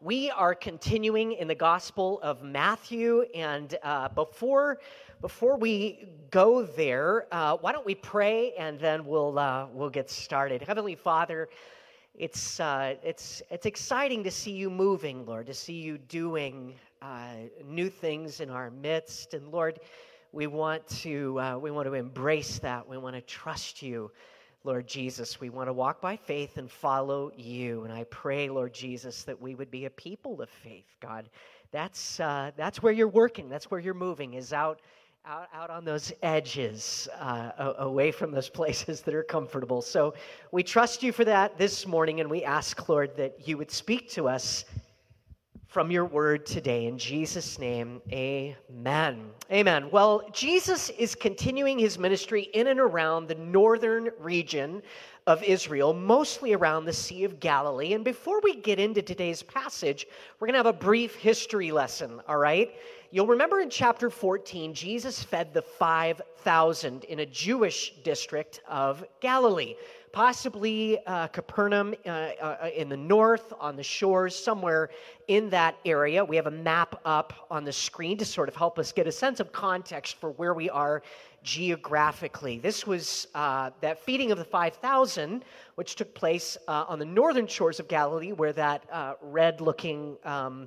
We are continuing in the Gospel of Matthew, and before we go there, why don't we pray, and then we'll get started. Heavenly Father, it's exciting to see you moving, Lord, to see you doing new things in our midst, and Lord, we want to embrace that. We want to trust you. Lord Jesus, we want to walk by faith and follow you. And I pray, Lord Jesus, that we would be a people of faith, God. That's where you're working. That's where you're moving, is out on those edges, away from those places that are comfortable. So we trust you for that this morning, and we ask, Lord, that you would speak to us from your word today. In Jesus' name, amen. Amen. Well, Jesus is continuing his ministry in and around the northern region of Israel, mostly around the Sea of Galilee. And before we get into today's passage, we're going to have a brief history lesson, all right? You'll remember in chapter 14, Jesus fed the 5,000 in a Jewish district of Galilee. Possibly Capernaum in the north, on the shores, somewhere in that area. We have a map up on the screen to sort of help us get a sense of context for where we are geographically. This was that feeding of the 5,000, which took place on the northern shores of Galilee, where that red-looking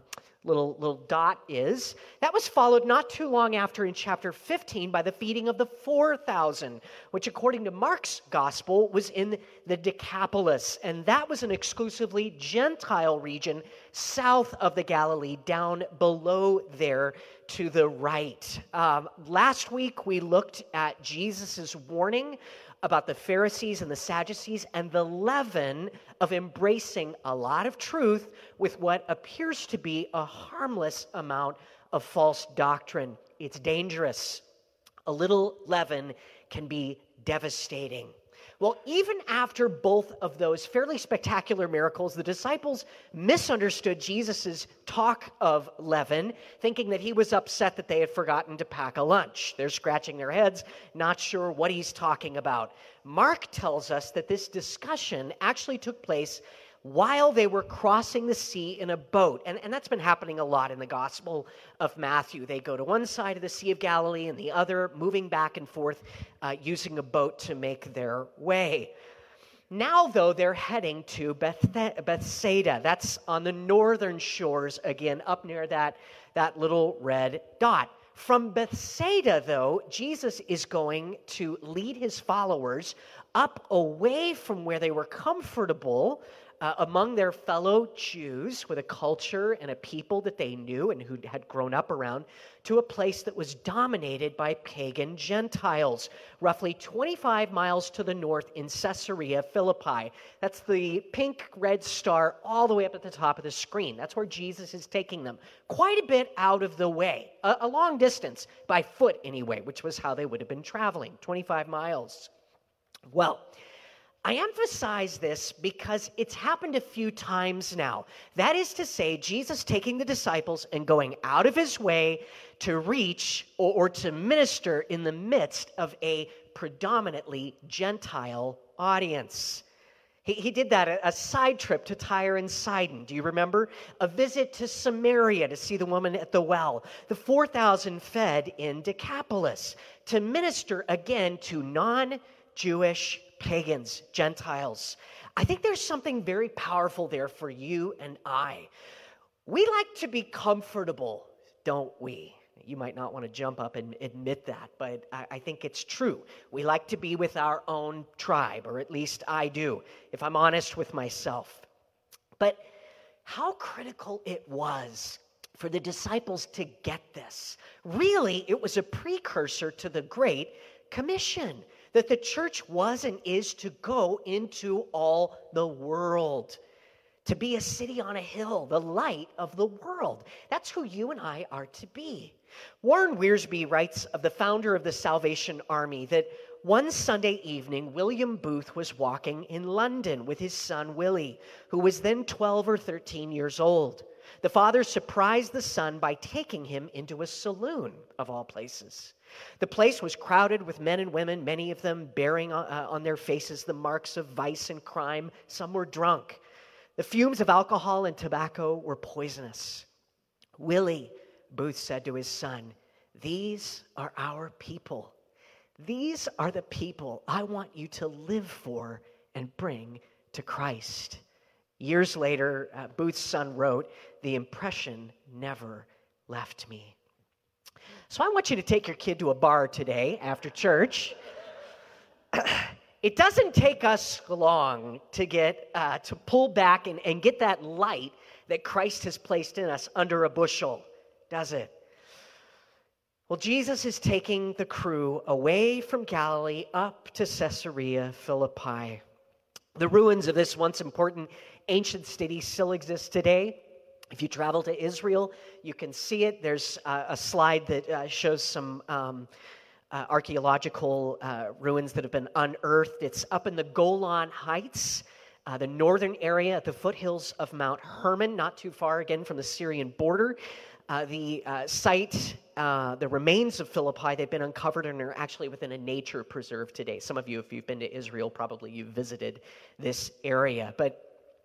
little dot is. That was followed not too long after in chapter 15 by the feeding of the 4,000, which according to Mark's gospel was in the Decapolis. And that was an exclusively Gentile region south of the Galilee, down below there to the right. Last week we looked at Jesus' warning about the Pharisees and the Sadducees and the leaven of embracing a lot of truth with what appears to be a harmless amount of false doctrine. It's dangerous. A little leaven can be devastating. Well, even after both of those fairly spectacular miracles, the disciples misunderstood Jesus' talk of leaven, thinking that he was upset that they had forgotten to pack a lunch. They're scratching their heads, not sure what he's talking about. Mark tells us that this discussion actually took place while they were crossing the sea in a boat. And that's been happening a lot in the Gospel of Matthew. They go to one side of the Sea of Galilee and the other, moving back and forth, using a boat to make their way. Now, though, they're heading to Bethsaida. That's on the northern shores, again, up near that little red dot. From Bethsaida, though, Jesus is going to lead his followers up away from where they were comfortable among their fellow Jews, with a culture and a people that they knew and who had grown up around, to a place that was dominated by pagan Gentiles, roughly 25 miles to the north in Caesarea Philippi. That's the pink red star all the way up at the top of the screen. That's where Jesus is taking them, quite a bit out of the way, a long distance, by foot anyway, which was how they would have been traveling, 25 miles. Well, I emphasize this because it's happened a few times now. That is to say, Jesus taking the disciples and going out of his way to reach or to minister in the midst of a predominantly Gentile audience. He did that, a side trip to Tyre and Sidon. Do you remember? A visit to Samaria to see the woman at the well. The 4,000 fed in Decapolis to minister again to non-Jewish pagans, Gentiles. I think there's something very powerful there for you and I. We like to be comfortable, don't we? You might not want to jump up and admit that, but I think it's true. We like to be with our own tribe, or at least I do, if I'm honest with myself. But how critical it was for the disciples to get this. Really, it was a precursor to the Great Commission, that the church was and is to go into all the world, to be a city on a hill, the light of the world. That's who you and I are to be. Warren Wiersbe writes of the founder of the Salvation Army that one Sunday evening, William Booth was walking in London with his son Willie, who was then 12 or 13 years old. The father surprised the son by taking him into a saloon, of all places. The place was crowded with men and women, many of them bearing on their faces the marks of vice and crime. Some were drunk. The fumes of alcohol and tobacco were poisonous. Willie, Booth said to his son, these are our people. These are the people I want you to live for and bring to Christ. Years later, Booth's son wrote, the impression never left me. So I want you to take your kid to a bar today after church. It doesn't take us long to get to pull back and get that light that Christ has placed in us under a bushel, does it? Well, Jesus is taking the crew away from Galilee up to Caesarea Philippi. The ruins of this once important ancient city still exist today. If you travel to Israel, you can see it. There's a slide that shows some archaeological ruins that have been unearthed. It's up in the Golan Heights, the northern area at the foothills of Mount Hermon, not too far again from the Syrian border. The site, the remains of Philippi, they've been uncovered and are actually within a nature preserve today. Some of you, if you've been to Israel, probably you've visited this area. But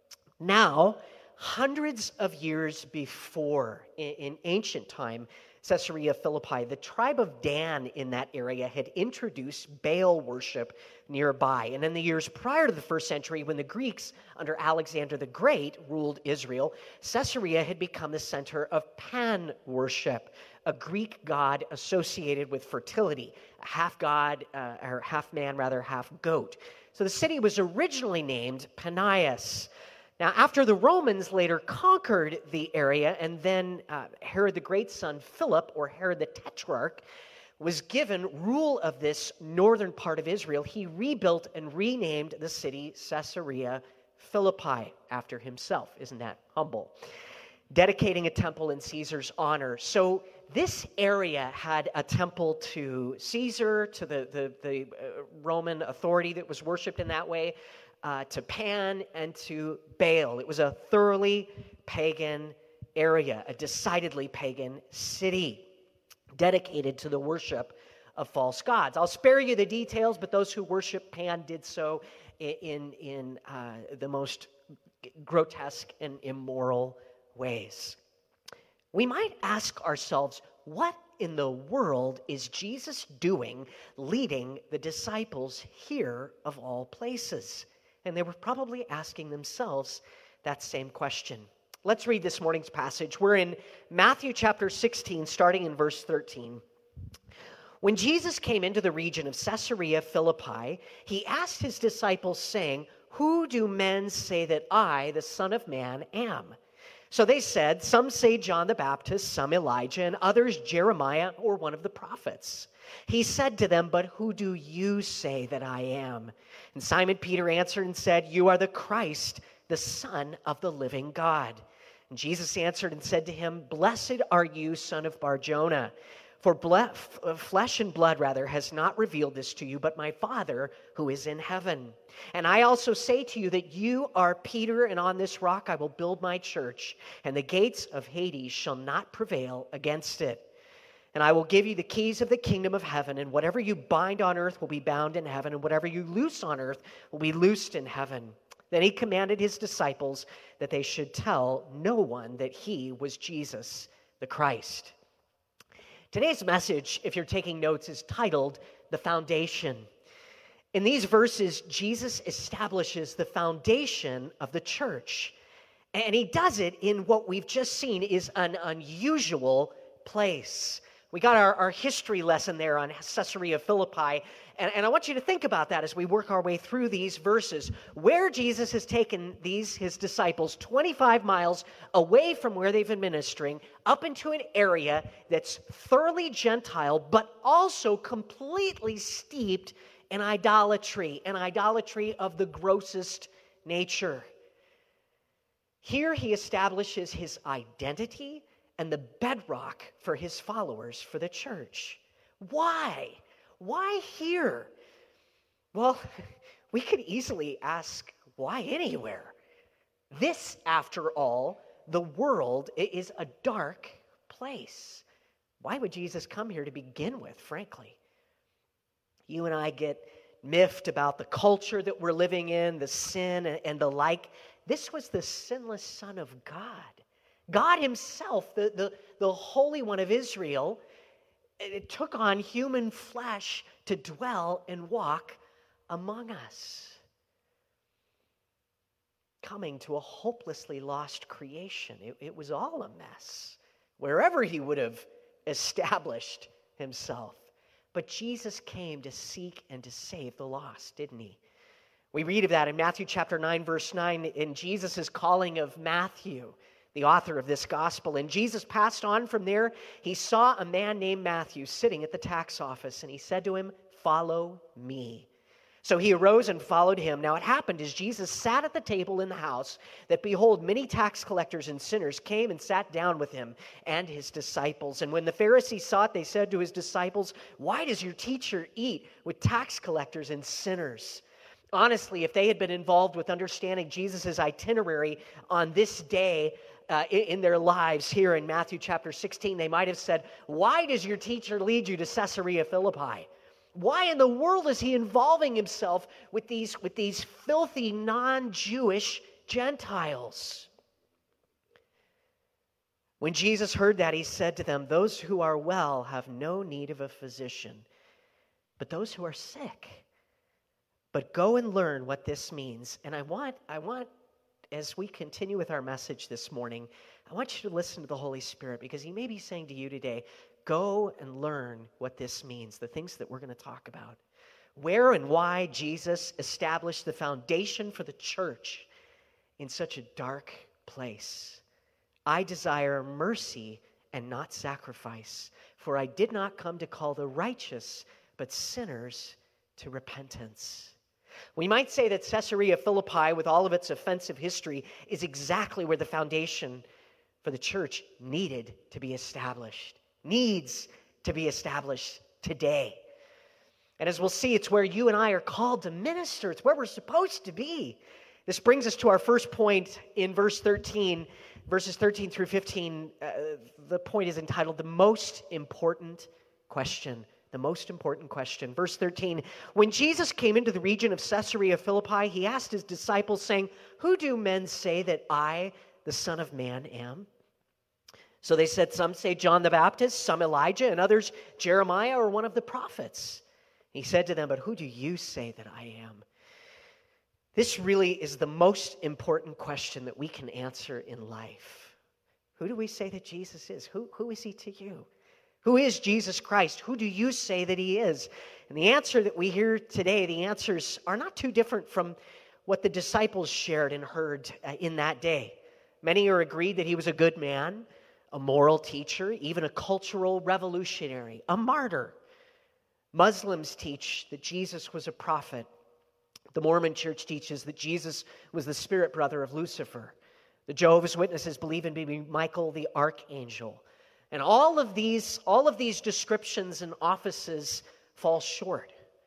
now, hundreds of years before, in ancient time, Caesarea Philippi, the tribe of Dan in that area had introduced Baal worship nearby. And in the years prior to the first century, when the Greeks under Alexander the Great ruled Israel, Caesarea had become the center of Pan worship, a Greek god associated with fertility, a half god, or half man rather, half goat. So the city was originally named Panias. Now, after the Romans later conquered the area, and then Herod the Great's son, Philip, or Herod the Tetrarch, was given rule of this northern part of Israel, he rebuilt and renamed the city Caesarea Philippi after himself. Isn't that humble? Dedicating a temple in Caesar's honor. So this area had a temple to Caesar, to the Roman authority that was worshipped in that way, to Pan, and to Baal. It was a thoroughly pagan area, a decidedly pagan city, dedicated to the worship of false gods. I'll spare you the details, but those who worship Pan did so in the most grotesque and immoral ways. We might ask ourselves, what in the world is Jesus doing leading the disciples here of all places? And they were probably asking themselves that same question. Let's read this morning's passage. We're in Matthew chapter 16, starting in verse 13. When Jesus came into the region of Caesarea Philippi, he asked his disciples, saying, "Who do men say that I, the Son of Man, am?" So they said, "Some say John the Baptist, some Elijah, and others Jeremiah or one of the prophets." He said to them, "But who do you say that I am?" And Simon Peter answered and said, "You are the Christ, the Son of the living God." And Jesus answered and said to him, "Blessed are you, son of Bar-Jonah, for flesh and blood, has not revealed this to you, but my Father who is in heaven. And I also say to you that you are Peter, and on this rock I will build my church, and the gates of Hades shall not prevail against it. And I will give you the keys of the kingdom of heaven, and whatever you bind on earth will be bound in heaven, and whatever you loose on earth will be loosed in heaven." Then he commanded his disciples that they should tell no one that he was Jesus the Christ. Today's message, if you're taking notes, is titled The Foundation. In these verses, Jesus establishes the foundation of the church. And he does it in what we've just seen is an unusual place. We got our history lesson there on Caesarea Philippi, and I want you to think about that as we work our way through these verses, where Jesus has taken his disciples 25 miles away from where they've been ministering, up into an area that's thoroughly Gentile, but also completely steeped in idolatry, an idolatry of the grossest nature. Here he establishes his identity and the bedrock for his followers, for the church. Why? Why here? Well, we could easily ask, why anywhere? This, after all, the world is a dark place. Why would Jesus come here to begin with, frankly? You and I get miffed about the culture that we're living in, the sin and the like. this was the sinless Son of God. God himself, the Holy One of Israel, it took on human flesh to dwell and walk among us, coming to a hopelessly lost creation. It was all a mess, wherever he would have established himself. But Jesus came to seek and to save the lost, didn't he? We read of that in Matthew chapter 9, verse 9, in Jesus' calling of Matthew, the author of this gospel. And Jesus passed on from there. He saw a man named Matthew sitting at the tax office, and he said to him, "Follow me." So he arose and followed him. Now it happened as Jesus sat at the table in the house that, behold, many tax collectors and sinners came and sat down with him and his disciples. And when the Pharisees saw it, they said to his disciples, "Why does your teacher eat with tax collectors and sinners?" Honestly, if they had been involved with understanding Jesus' itinerary on this day in their lives here in Matthew chapter 16, they might have said, "Why does your teacher lead you to Caesarea Philippi? Why in the world is he involving himself with these filthy non-Jewish Gentiles?" When Jesus heard that, he said to them, "Those who are well have no need of a physician, but those who are sick. But go and learn what this means." And I want, as we continue with our message this morning, I want you to listen to the Holy Spirit, because he may be saying to you today, go and learn what this means, the things that we're going to talk about. Where and why Jesus established the foundation for the church in such a dark place. "I desire mercy and not sacrifice, for I did not come to call the righteous, but sinners to repentance." We might say that Caesarea Philippi, with all of its offensive history, is exactly where the foundation for the church needed to be established. Needs to be established today. And as we'll see, it's where you and I are called to minister. It's where we're supposed to be. This brings us to our first point in verse 13, verses 13 through 15. The point is entitled, "The Most Important Question." The most important question. Verse 13, "When Jesus came into the region of Caesarea Philippi, he asked his disciples, saying, 'Who do men say that I, the Son of Man, am?' So they said, 'Some say John the Baptist, some Elijah, and others Jeremiah or one of the prophets.' He said to them, 'But who do you say that I am?'" This really is the most important question that we can answer in life. Who do we say that Jesus is? Who is he to you? Who is Jesus Christ? Who do you say that he is? And the answer that we hear today, the answers are not too different from what the disciples shared and heard in that day. Many are agreed that he was a good man, a moral teacher, even a cultural revolutionary, a martyr. Muslims teach that Jesus was a prophet. The Mormon Church teaches that Jesus was the spirit brother of Lucifer. The Jehovah's Witnesses believe in maybe Michael the archangel. And all of these descriptions and offices fall short.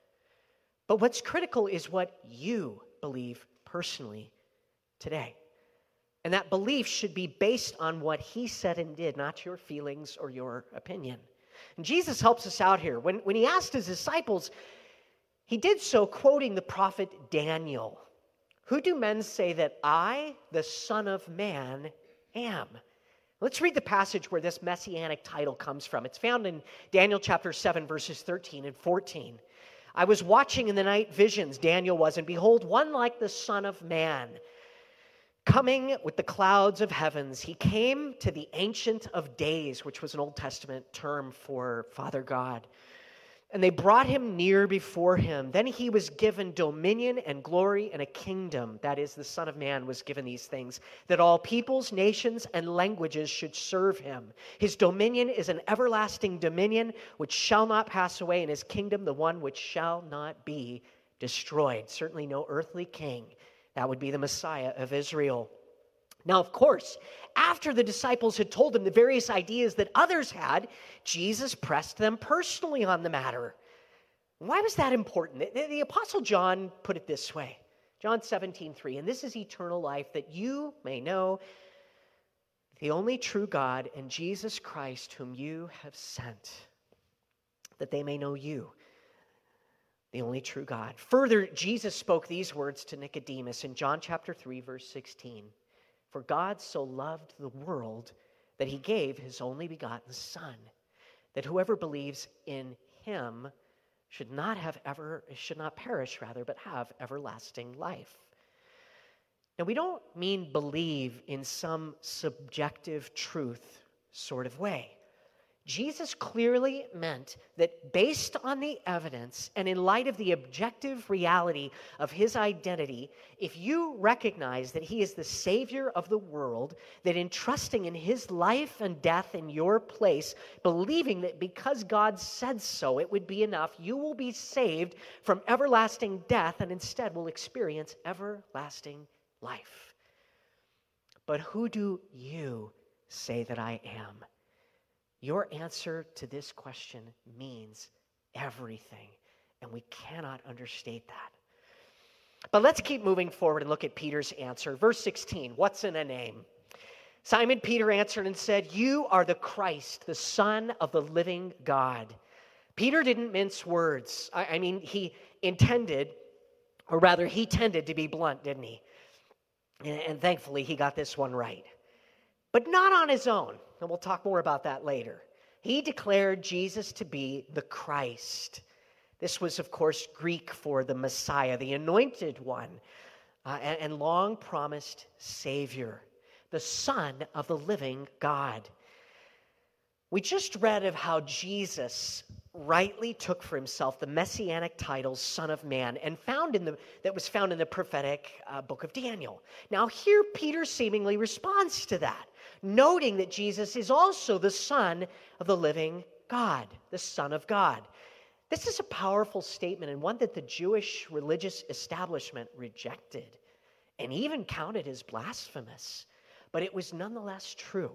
But what's critical is what you believe personally today. And that belief should be based on what he said and did, not your feelings or your opinion. And Jesus helps us out here. When he asked his disciples, he did so quoting the prophet Daniel. "Who do men say that I, the Son of Man, am?" Let's read the passage where this messianic title comes from. It's found in Daniel chapter 7, verses 13 and 14. "I was watching in the night visions," Daniel was, "and behold, one like the Son of Man, coming with the clouds of heavens. He came to the Ancient of Days," which was an Old Testament term for Father God. "And they brought him near before him. Then he was given dominion and glory and a kingdom," that is, the Son of Man was given these things, "that all peoples, nations, and languages should serve him. His dominion is an everlasting dominion which shall not pass away, and his kingdom the one which shall not be destroyed." Certainly no earthly king. That would be the Messiah of Israel. Now, of course, after the disciples had told him the various ideas that others had, Jesus pressed them personally on the matter. Why was that important? The Apostle John put it this way. John 17:3, "And this is eternal life, that you may know the only true God and Jesus Christ whom you have sent, that they may know you, the only true God. Further, Jesus spoke these words to Nicodemus in John chapter 3, verse 16. For God so loved the world that he gave his only begotten Son, that whoever believes in him should not perish, but have everlasting life. Now, we don't mean believe in some subjective truth sort of way. Jesus clearly meant that based on the evidence and in light of the objective reality of his identity, if you recognize that he is the Savior of the world, that in trusting in his life and death in your place, believing that because God said so, it would be enough, you will be saved from everlasting death and instead will experience everlasting life. But who do you say that I am? Your answer to this question means everything, and we cannot understate that. But let's keep moving forward and look at Peter's answer. Verse 16, what's in a name? Simon Peter answered and said, "You are the Christ, the Son of the living God." Peter didn't mince words. He tended to be blunt, didn't he? And thankfully, he got this one right. But not on his own. And we'll talk more about that later. He declared Jesus to be the Christ. This was, of course, Greek for the Messiah, the anointed one, and long-promised Savior, the Son of the living God. We just read of how Jesus rightly took for himself the messianic title Son of Man that was found in the prophetic book of Daniel. Now here Peter seemingly responds to that, noting that Jesus is also the Son of the living God, the Son of God. This is a powerful statement and one that the Jewish religious establishment rejected and even counted as blasphemous, but it was nonetheless true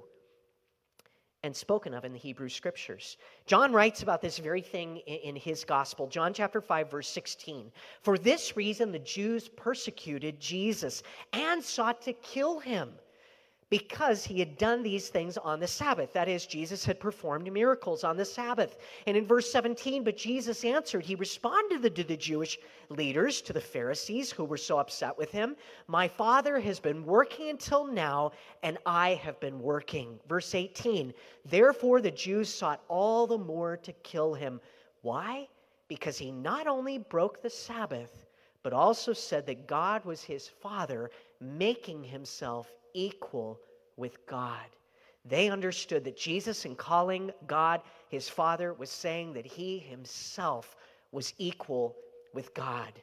and spoken of in the Hebrew Scriptures. John writes about this very thing in his gospel. John chapter 5, verse 16. For this reason the Jews persecuted Jesus and sought to kill him, because he had done these things on the Sabbath. That is, Jesus had performed miracles on the Sabbath. And in verse 17, but Jesus answered, he responded to the Jewish leaders, to the Pharisees who were so upset with him, my Father has been working until now, and I have been working. Verse 18, therefore the Jews sought all the more to kill him. Why? Because he not only broke the Sabbath, but also said that God was his Father, making himself equal with God. They understood that Jesus, in calling God his Father, was saying that he himself was equal with God.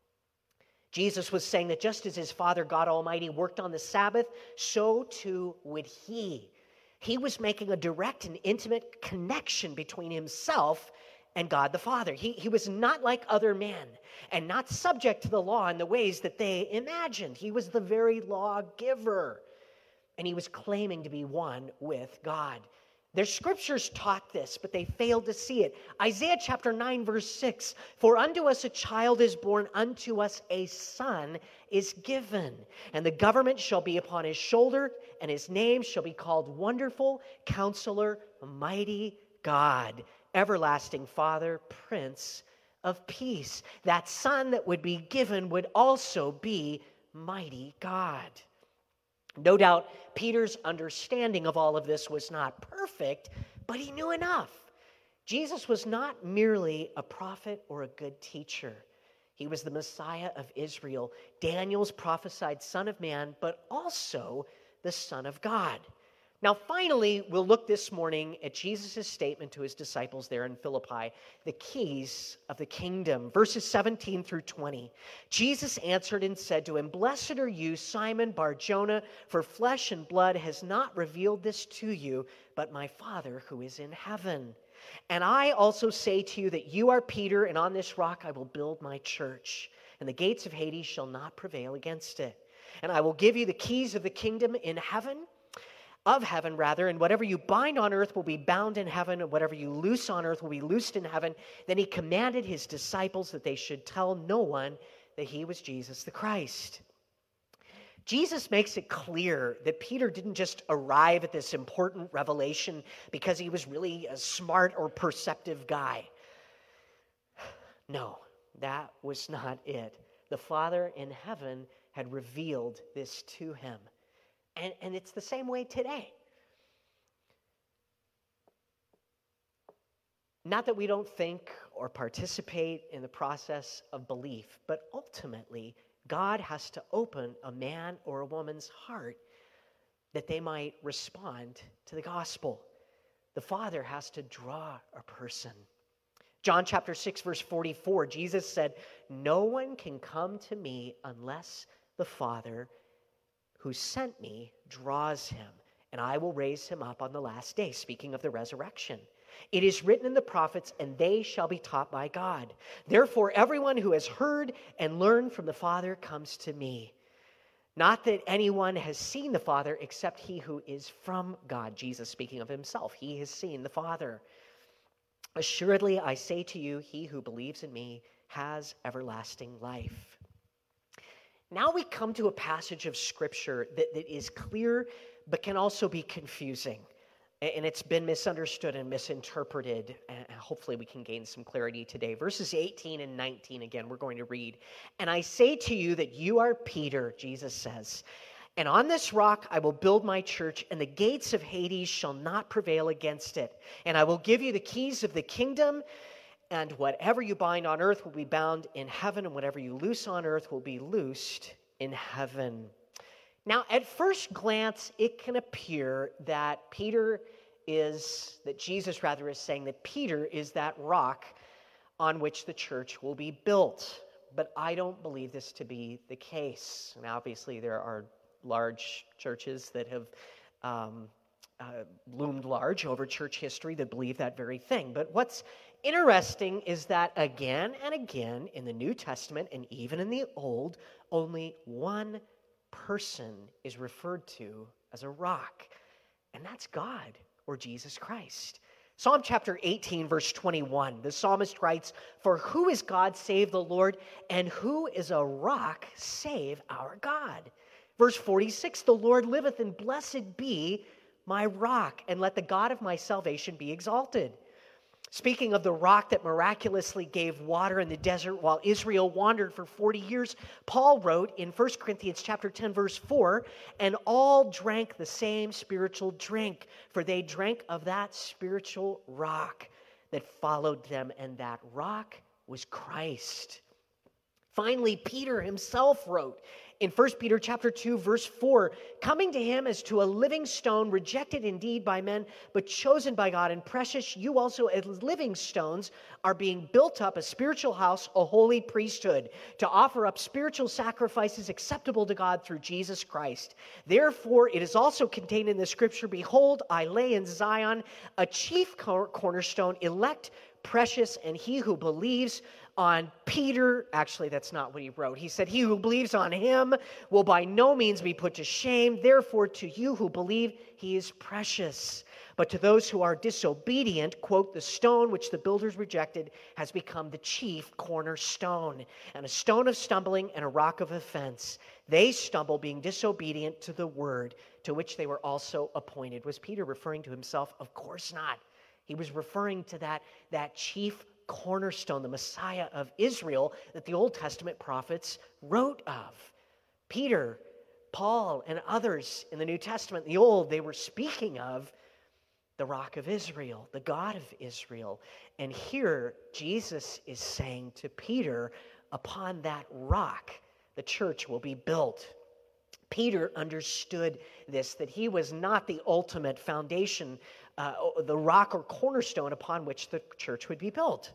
Jesus was saying that just as his Father, God Almighty, worked on the Sabbath, so too would he. He was making a direct and intimate connection between himself and God the Father. He was not like other men and not subject to the law in the ways that they imagined. He was the very lawgiver, and he was claiming to be one with God. Their scriptures taught this, but they failed to see it. Isaiah chapter 9, verse 6, for unto us a child is born, unto us a son is given, and the government shall be upon his shoulder, and his name shall be called Wonderful, Counselor, Mighty God, Everlasting Father, Prince of Peace. That son that would be given would also be Mighty God. No doubt Peter's understanding of all of this was not perfect, but he knew enough. Jesus was not merely a prophet or a good teacher. He was the Messiah of Israel, Daniel's prophesied Son of Man, but also the Son of God. Now, finally, we'll look this morning at Jesus' statement to his disciples there in Philippi, the keys of the kingdom, verses 17 through 20. Jesus answered and said to him, blessed are you, Simon Bar-Jonah, for flesh and blood has not revealed this to you, but my Father who is in heaven. And I also say to you that you are Peter, and on this rock I will build my church, and the gates of Hades shall not prevail against it. And I will give you the keys of the kingdom in heaven, and whatever you bind on earth will be bound in heaven, and whatever you loose on earth will be loosed in heaven. Then he commanded his disciples that they should tell no one that he was Jesus the Christ. Jesus makes it clear that Peter didn't just arrive at this important revelation because he was really a smart or perceptive guy. No, That was not it. The Father in heaven had revealed this to him. And it's the same way today. Not that we don't think or participate in the process of belief, but ultimately, God has to open a man or a woman's heart that they might respond to the gospel. The Father has to draw a person. John chapter 6, verse 44, Jesus said, "No one can come to me unless the Father who sent me draws him, and I will raise him up on the last day," speaking of the resurrection. "It is written in the prophets, and they shall be taught by God. Therefore, everyone who has heard and learned from the Father comes to me. Not that anyone has seen the Father except he who is from God." Jesus speaking of himself. He has seen the Father. "Assuredly, I say to you, he who believes in me has everlasting life." Now we come to a passage of Scripture that is clear but can also be confusing. And it's been misunderstood and misinterpreted. And hopefully we can gain some clarity today. Verses 18 and 19 again, we're going to read. "And I say to you that you are Peter," Jesus says, "and on this rock I will build my church, and the gates of Hades shall not prevail against it. And I will give you the keys of the kingdom, and whatever you bind on earth will be bound in heaven, and whatever you loose on earth will be loosed in heaven." Now, at first glance, it can appear that Jesus is saying that Peter is that rock on which the church will be built. But I don't believe this to be the case. And obviously, there are large churches that have loomed large over church history that believe that very thing. But what's interesting is that again and again in the New Testament and even in the Old, only one person is referred to as a rock, and that's God or Jesus Christ. Psalm chapter 18, verse 21, the psalmist writes, "For who is God save the Lord, and who is a rock save our God?" Verse 46, "The Lord liveth, and blessed be my rock, and let the God of my salvation be exalted." Speaking of the rock that miraculously gave water in the desert while Israel wandered for 40 years, Paul wrote in 1 Corinthians chapter 10, verse 4, "And all drank the same spiritual drink, for they drank of that spiritual rock that followed them, and that rock was Christ." Finally, Peter himself wrote in 1 Peter chapter 2, verse 4, "Coming to him as to a living stone, rejected indeed by men, but chosen by God and precious, you also as living stones are being built up a spiritual house, a holy priesthood, to offer up spiritual sacrifices acceptable to God through Jesus Christ. Therefore, it is also contained in the scripture, 'Behold, I lay in Zion a chief cornerstone, elect, precious, and he who believes on Peter,'" actually that's not what he wrote. He said, "He who believes on him will by no means be put to shame. Therefore, to you who believe, he is precious. But to those who are disobedient," quote, "the stone which the builders rejected has become the chief cornerstone, and a stone of stumbling and a rock of offense. They stumble, being disobedient to the word to which they were also appointed." Was Peter referring to himself? Of course not. He was referring to that chief cornerstone, the Messiah of Israel that the Old Testament prophets wrote of. Peter, Paul, and others in the New Testament, the Old, they were speaking of the rock of Israel, the God of Israel. And here Jesus is saying to Peter, upon that rock, the church will be built. Peter understood this, that he was not the ultimate foundation, the rock or cornerstone upon which the church would be built.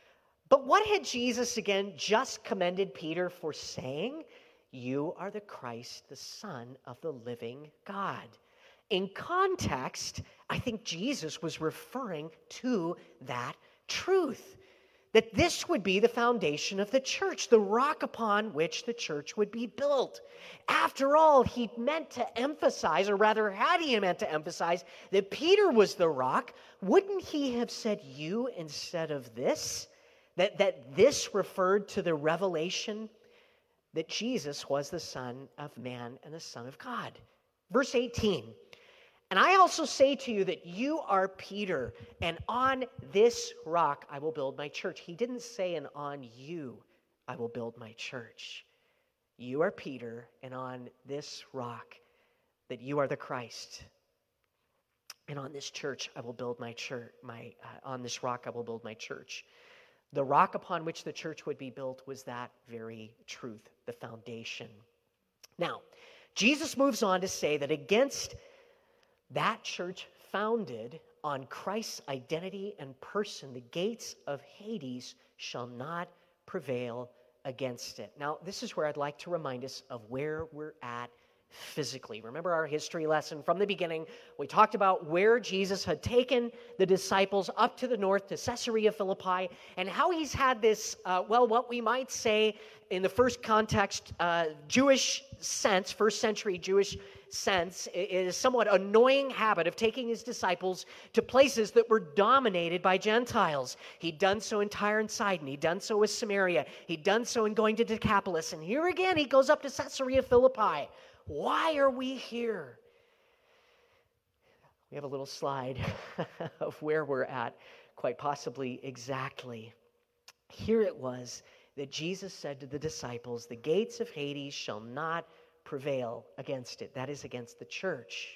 But what had Jesus again just commended Peter for saying? "You are the Christ, the Son of the living God." In context, I think Jesus was referring to that truth, that this would be the foundation of the church, the rock upon which the church would be built. After all, he meant to emphasize, or rather had he meant to emphasize, that Peter was the rock, wouldn't he have said "you" instead of "this"? That this referred to the revelation that Jesus was the Son of Man and the Son of God. Verse 18, "And I also say to you that you are Peter, and on this rock I will build my church." He didn't say "and on you I will build my church. You are Peter, and on this rock, that you are the Christ. And on this church, I will build my church. On this rock, I will build my church. The rock upon which the church would be built was that very truth, the foundation. Now, Jesus moves on to say that against that church founded on Christ's identity and person, the gates of Hades shall not prevail against it. Now, this is where I'd like to remind us of where we're at physically. Remember our history lesson from the beginning? We talked about where Jesus had taken the disciples up to the north to Caesarea Philippi, and how he's had this, what we might say in the first context, Jewish sense, first century Jewish sense, is somewhat annoying habit of taking his disciples to places that were dominated by Gentiles. He'd done so in Tyre and Sidon. He'd done so with Samaria. He'd done so in going to Decapolis. And here again, he goes up to Caesarea Philippi. Why are we here? We have a little slide of where we're at, quite possibly exactly. Here it was that Jesus said to the disciples, the gates of Hades shall not prevail against it. That is, against the church.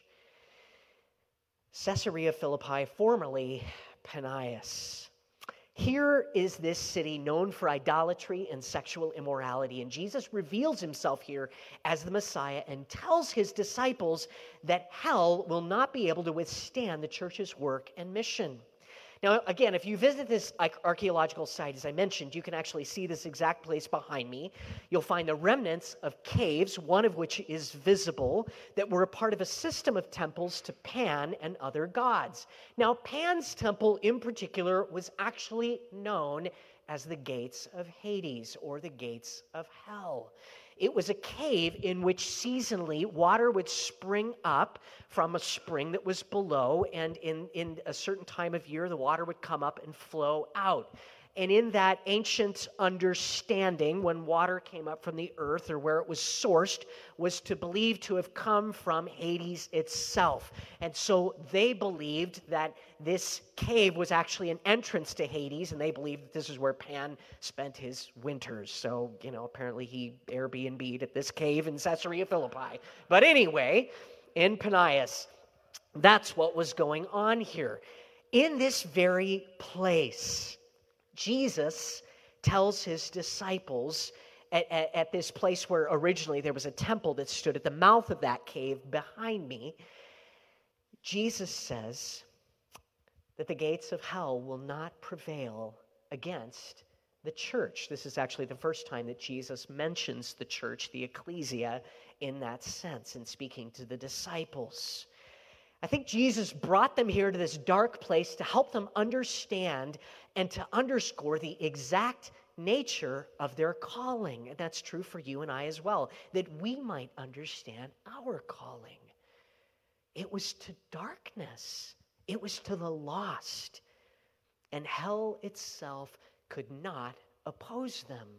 Caesarea Philippi, formerly Panias. Here is this city known for idolatry and sexual immorality, and Jesus reveals himself here as the Messiah and tells his disciples that hell will not be able to withstand the church's work and mission. Now, again, if you visit this archaeological site, as I mentioned, you can actually see this exact place behind me. You'll find the remnants of caves, one of which is visible, that were a part of a system of temples to Pan and other gods. Now, Pan's temple in particular was actually known as the gates of Hades, or the gates of hell. It was a cave in which seasonally water would spring up from a spring that was below, and in a certain time of year, the water would come up and flow out. And in that ancient understanding, when water came up from the earth, or where it was sourced, was to believe to have come from Hades itself. And so they believed that this cave was actually an entrance to Hades, and they believed that this is where Pan spent his winters. So, apparently he Airbnb'd at this cave in Caesarea Philippi. But anyway, in Panias, that's what was going on here. In this very place, Jesus tells his disciples at this place where originally there was a temple that stood at the mouth of that cave behind me, Jesus says that the gates of hell will not prevail against the church. This is actually the first time that Jesus mentions the church, the ecclesia, in that sense, in speaking to the disciples. I think Jesus brought them here to this dark place to help them understand and to underscore the exact nature of their calling. And that's true for you and I as well, that we might understand our calling. It was to darkness. It was to the lost. And hell itself could not oppose them.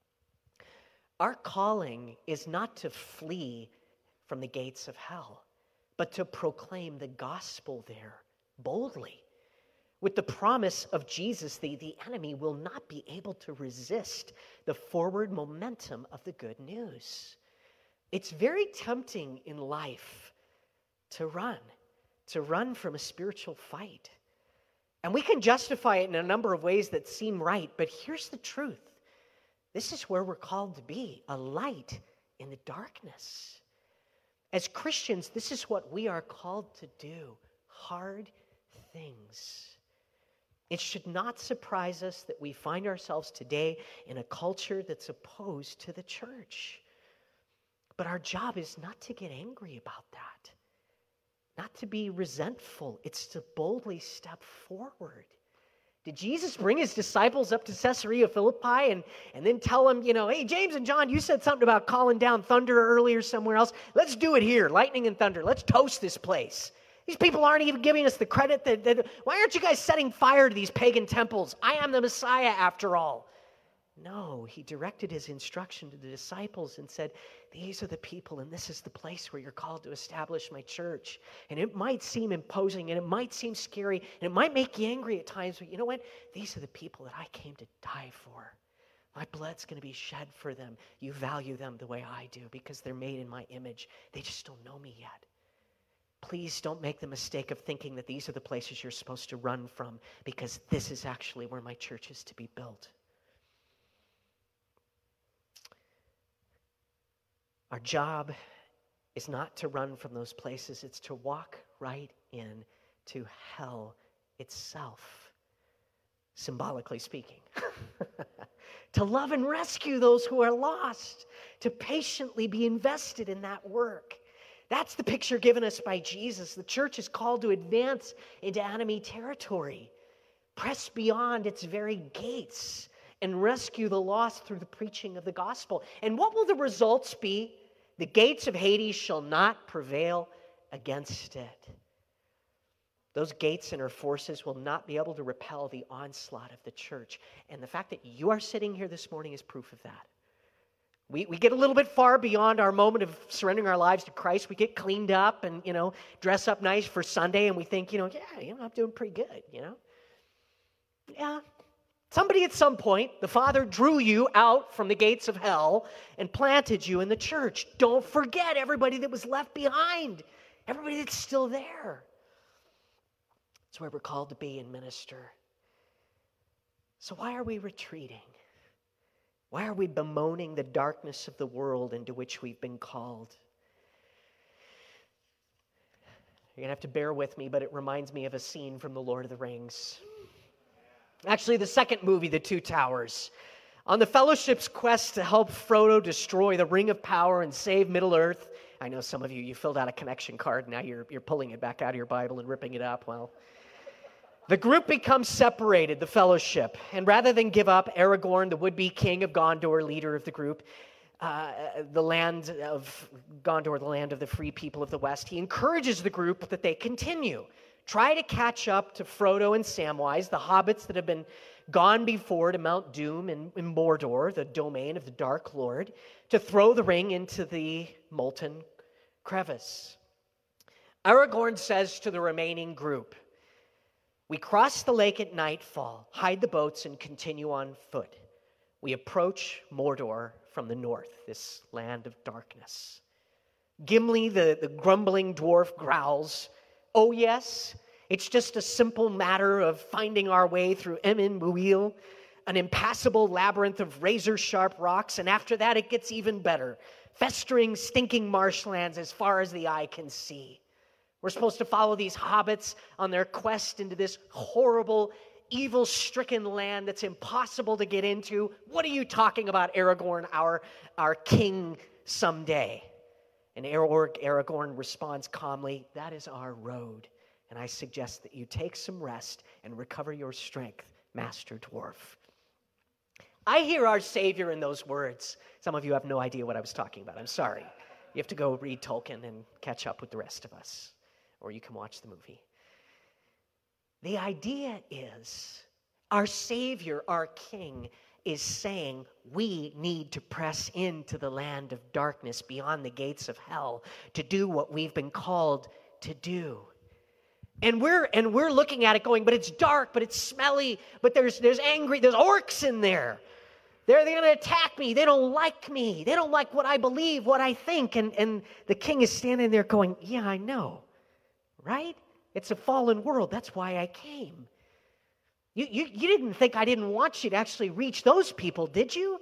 Our calling is not to flee from the gates of hell, but to proclaim the gospel there boldly. With the promise of Jesus, the enemy will not be able to resist the forward momentum of the good news. It's very tempting in life to run from a spiritual fight. And we can justify it in a number of ways that seem right, but here's the truth. This is where we're called to be, a light in the darkness. As Christians, this is what we are called to do, hard things. It should not surprise us that we find ourselves today in a culture that's opposed to the church. But our job is not to get angry about that, not to be resentful. It's to boldly step forward. Did Jesus bring his disciples up to Caesarea Philippi and then tell them, hey, James and John, you said something about calling down thunder earlier somewhere else. Let's do it here, lightning and thunder. Let's toast this place. These people aren't even giving us the credit that why aren't you guys setting fire to these pagan temples? I am the Messiah after all. No, he directed his instruction to the disciples and said, these are the people and this is the place where you're called to establish my church. And it might seem imposing and it might seem scary and it might make you angry at times, but you know what? These are the people that I came to die for. My blood's going to be shed for them. You value them the way I do because they're made in my image. They just don't know me yet. Please don't make the mistake of thinking that these are the places you're supposed to run from, because this is actually where my church is to be built. Our job is not to run from those places. It's to walk right in to hell itself, symbolically speaking. To love and rescue those who are lost, to patiently be invested in that work. That's the picture given us by Jesus. The church is called to advance into enemy territory, press beyond its very gates, and rescue the lost through the preaching of the gospel. And what will the results be? The gates of Hades shall not prevail against it. Those gates and her forces will not be able to repel the onslaught of the church. And the fact that you are sitting here this morning is proof of that. We get a little bit far beyond our moment of surrendering our lives to Christ. We get cleaned up and, dress up nice for Sunday, and we think, I'm doing pretty good, Yeah. Somebody at some point, the Father drew you out from the gates of hell and planted you in the church. Don't forget everybody that was left behind, everybody that's still there. That's where we're called to be and minister. So why are we retreating? Why are we bemoaning the darkness of the world into which we've been called? You're going to have to bear with me, but it reminds me of a scene from The Lord of the Rings. Actually, the second movie, The Two Towers. On the Fellowship's quest to help Frodo destroy the Ring of Power and save Middle-earth. I know some of you filled out a connection card, now you're pulling it back out of your Bible and ripping it up. Well, the group becomes separated, the Fellowship. And rather than give up, Aragorn, the would-be king of Gondor, leader of the group, the land of Gondor, the land of the free people of the West, he encourages the group that they continue. Try to catch up to Frodo and Samwise, the hobbits that have been gone before to Mount Doom in Mordor, the domain of the Dark Lord, to throw the ring into the molten crevice. Aragorn says to the remaining group, "We cross the lake at nightfall, hide the boats, and continue on foot. We approach Mordor from the north, this land of darkness." Gimli, the grumbling dwarf, growls, "Oh yes, it's just a simple matter of finding our way through Emyn Muil, an impassable labyrinth of razor-sharp rocks, and after that it gets even better. Festering, stinking marshlands as far as the eye can see. We're supposed to follow these hobbits on their quest into this horrible, evil-stricken land that's impossible to get into. What are you talking about, Aragorn, our king someday?" And Aragorn responds calmly, "That is our road, and I suggest that you take some rest and recover your strength, Master Dwarf." I hear our Savior in those words. Some of you have no idea what I was talking about. I'm sorry. You have to go read Tolkien and catch up with the rest of us, or you can watch the movie. The idea is our Savior, our King, is saying we need to press into the land of darkness beyond the gates of hell to do what we've been called to do. And we're looking at it going, but it's dark, but it's smelly, but there's orcs in there. They're going to attack me. They don't like me. They don't like what I believe, what I think. And the king is standing there going, "Yeah, I know, right? It's a fallen world. That's why I came. You didn't think I didn't want you to actually reach those people, did you?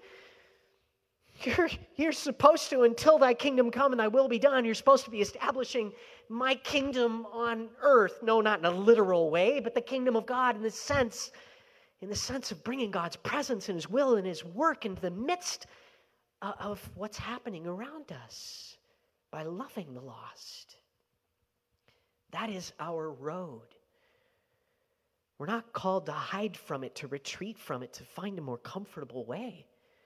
You're supposed to, until thy kingdom come and thy will be done, you're supposed to be establishing my kingdom on earth." No, not in a literal way, but the kingdom of God in the sense of bringing God's presence and his will and his work into the midst of what's happening around us by loving the lost. That is our road. We're not called to hide from it, to retreat from it, to find a more comfortable way.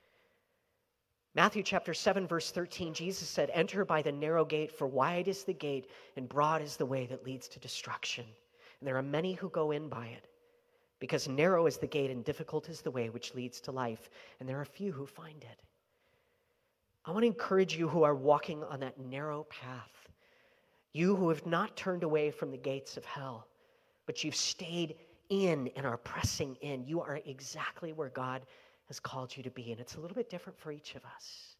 Matthew chapter 7, verse 13, Jesus said, "Enter by the narrow gate, for wide is the gate, and broad is the way that leads to destruction. And there are many who go in by it. Because narrow is the gate, and difficult is the way which leads to life, and there are few who find it." I want to encourage you who are walking on that narrow path, you who have not turned away from the gates of hell, but you've stayed in and are pressing in. You are exactly where God has called you to be. And it's a little bit different for each of us.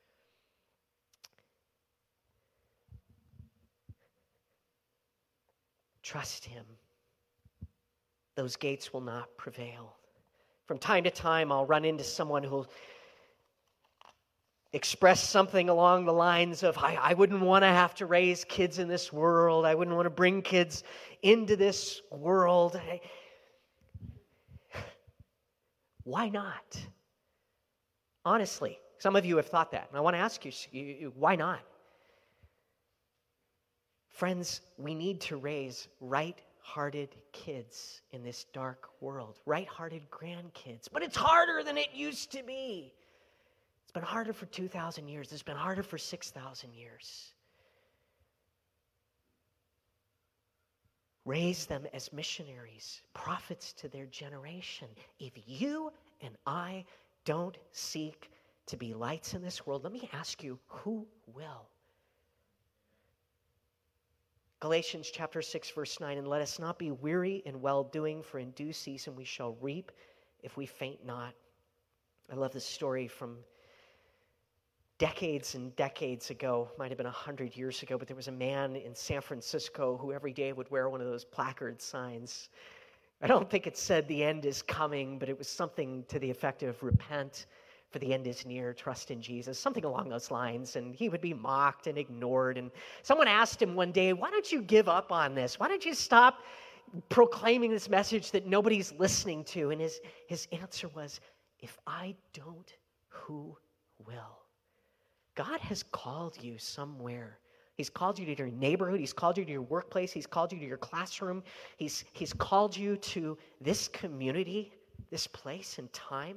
Trust him. Those gates will not prevail. From time to time, I'll run into someone who'll express something along the lines of, I wouldn't want to have to raise kids in this world. I wouldn't want to bring kids into this world. Why not? Honestly, some of you have thought that. And I want to ask you, why not? Friends, we need to raise right-hearted kids in this dark world. Right-hearted grandkids. But it's harder than it used to be. It's been harder for 2,000 years. It's been harder for 6,000 years. Raise them as missionaries, prophets to their generation. If you and I don't seek to be lights in this world, let me ask you, who will? Galatians chapter 6, verse 9, and let us not be weary in well-doing, for in due season we shall reap if we faint not. I love this story from decades and decades ago, might have been 100 years ago, but there was a man in San Francisco who every day would wear one of those placard signs. I don't think it said the end is coming, but it was something to the effect of repent, for the end is near, trust in Jesus, something along those lines. And he would be mocked and ignored. And someone asked him one day, why don't you give up on this? Why don't you stop proclaiming this message that nobody's listening to? And his answer was, if I don't, who will? God has called you somewhere. He's called you to your neighborhood. He's called you to your workplace. He's called you to your classroom. He's called you to this community, this place and time.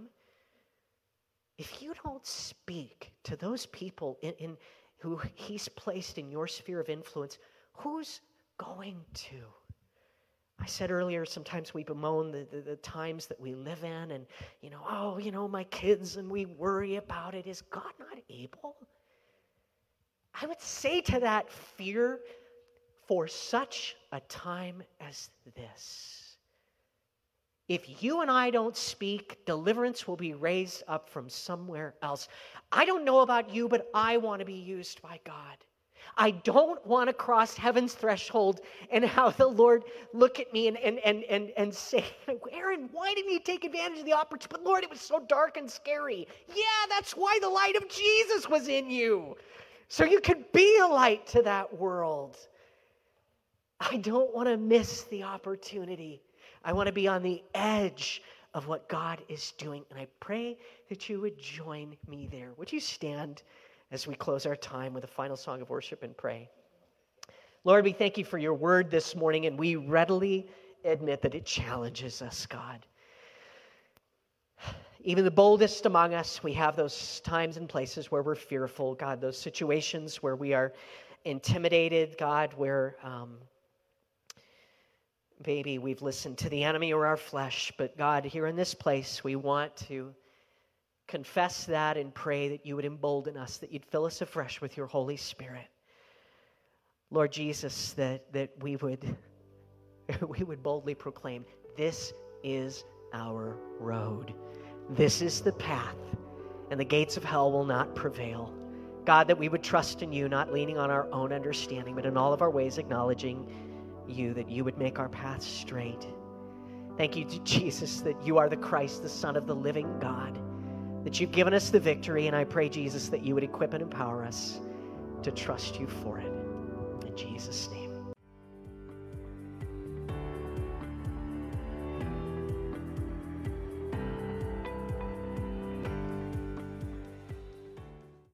If you don't speak to those people in who he's placed in your sphere of influence, who's going to? I said earlier, sometimes we bemoan the times that we live in and, my kids, and we worry about it. Is God not able? I would say to that fear, for such a time as this, if you and I don't speak, deliverance will be raised up from somewhere else. I don't know about you, but I want to be used by God. I don't want to cross heaven's threshold and have the Lord look at me and say, Aaron, why didn't you take advantage of the opportunity? But Lord, it was so dark and scary. Yeah, that's why the light of Jesus was in you. So you could be a light to that world. I don't want to miss the opportunity. I want to be on the edge of what God is doing. And I pray that you would join me there. Would you stand as we close our time with a final song of worship and pray? Lord, we thank you for your word this morning, and we readily admit that it challenges us, God. Even the boldest among us, we have those times and places where we're fearful, God, those situations where we are intimidated, God, where maybe we've listened to the enemy or our flesh, but God, here in this place, we want to confess that and pray that you would embolden us, that you'd fill us afresh with your Holy Spirit. Lord Jesus, that we would boldly proclaim, this is our road. This is the path, and the gates of hell will not prevail. God, that we would trust in you, not leaning on our own understanding, but in all of our ways acknowledging you, that you would make our path straight. Thank you, Jesus, that you are the Christ, the Son of the living God, that you've given us the victory, and I pray, Jesus, that you would equip and empower us to trust you for it. In Jesus' name.